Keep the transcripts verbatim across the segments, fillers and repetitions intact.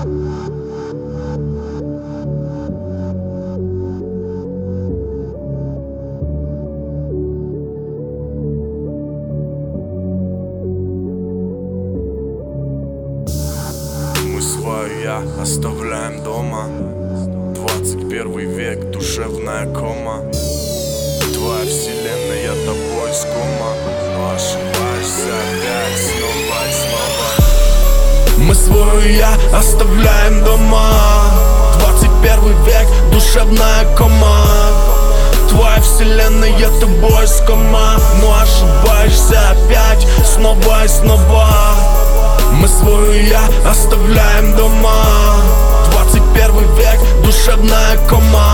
Свое я оставляем дома. Двадцать первый век, душевная кома. Твоя вселенная тобой скома, но ошибаешься опять снова и снова. Мы свое я оставляем дома. Двадцать первый век, душевная кома. Твоя вселенная тобой скома, но ошибаешься опять снова и снова. Мы свое я оставляем дома. Двадцать первый век, душевная кома.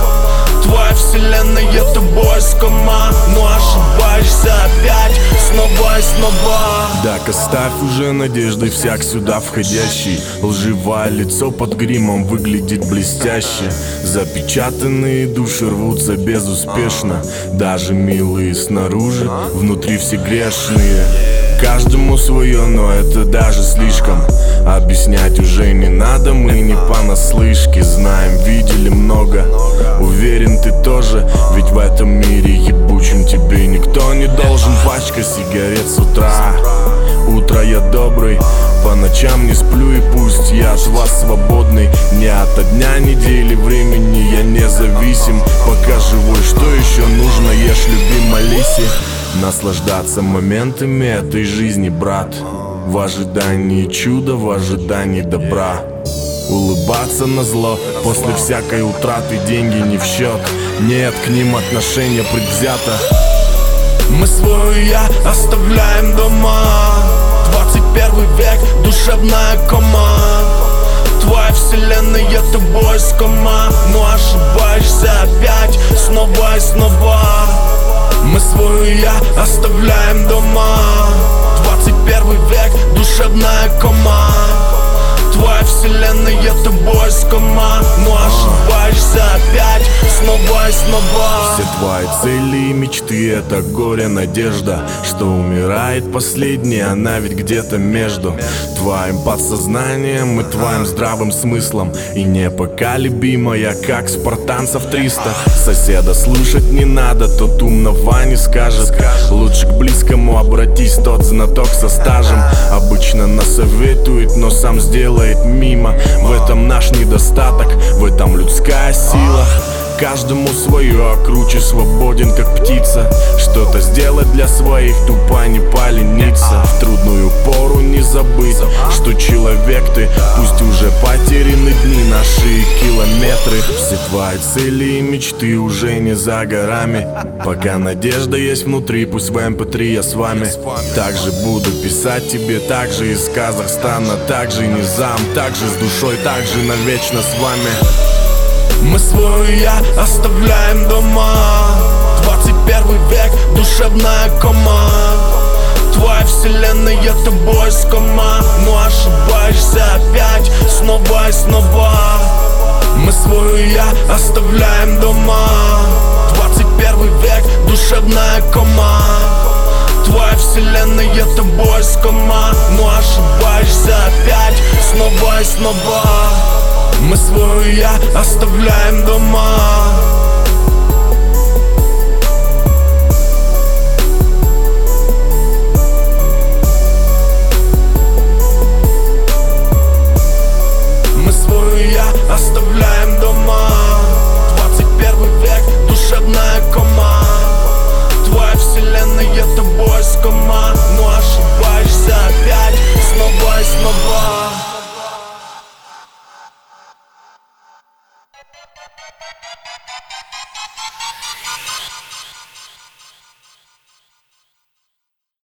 Твоя вселенная тобой скома, но ошибаешься опять снова и снова. Так оставь уже надежды всяк сюда входящий. Лживое лицо под гримом выглядит блестяще. Запечатанные души рвутся безуспешно. Даже милые снаружи, внутри все грешные. Каждому свое, но это даже слишком. Объяснять уже не надо, мы не понаслышке. Знаем, видели много, уверен ты тоже. Ведь в этом мире ебучем тебе никто не должен. Пачка сигарет с утра. Утро я добрый, по ночам не сплю, и пусть я от вас свободный. Не от дня, недели, времени я независим. Пока живой, что еще нужно? Ешь, люби, молись. Наслаждаться моментами этой жизни, брат. В ожидании чуда, в ожидании добра. Улыбаться назло после всякой утраты. Деньги не в счет, нет, к ним отношения предвзято. Мы свое я оставляем дома. Двадцать первый век, душевная кома. Твоя вселенная тобой скома, но ошибаешься опять снова и снова. Мы свое я оставляем дома. Двадцать первый век, душевная кома. Твоя вселенная тобой скома, но ошибаешься опять снова и снова. Все твои цели и мечты — это горе, надежда. Что умирает последняя, она ведь где-то между твоим подсознанием и твоим здравым смыслом. И непоколебимая, как спартанцев триста. Соседа слушать не надо, тот умного не скажет. Лучше к близкому обратись, тот знаток со стажем. Обычно насоветует, но сам сделает мимо. В этом наш недостаток, в этом людская сила. Каждому свое, а круче свободен, как птица. Что-то сделать для своих, тупо не полениться. В трудную пору не забыть, что человек ты. Пусть уже потеряны дни, наши километры. Все твои цели и мечты уже не за горами. Пока надежда есть внутри, пусть в эм пэ три я с вами. Также буду писать тебе, также из Казахстана. Также низам, также с душой, также навечно с вами. Мы свое я оставляем дома. Двадцать первый век, душевная кома. Твоя вселенная тобой скома, но ошибаешься опять снова и снова. Мы свое я оставляем дома. Двадцать первый век, душевная кома. Твоя вселенная тобой скома, но ошибаешься опять снова и снова. Мы свое я оставляем дома. Мы свое я оставляем дома. Двадцать первый век, душевная кома. Твоя вселенная тобой скома, но ошибаешься опять снова и снова.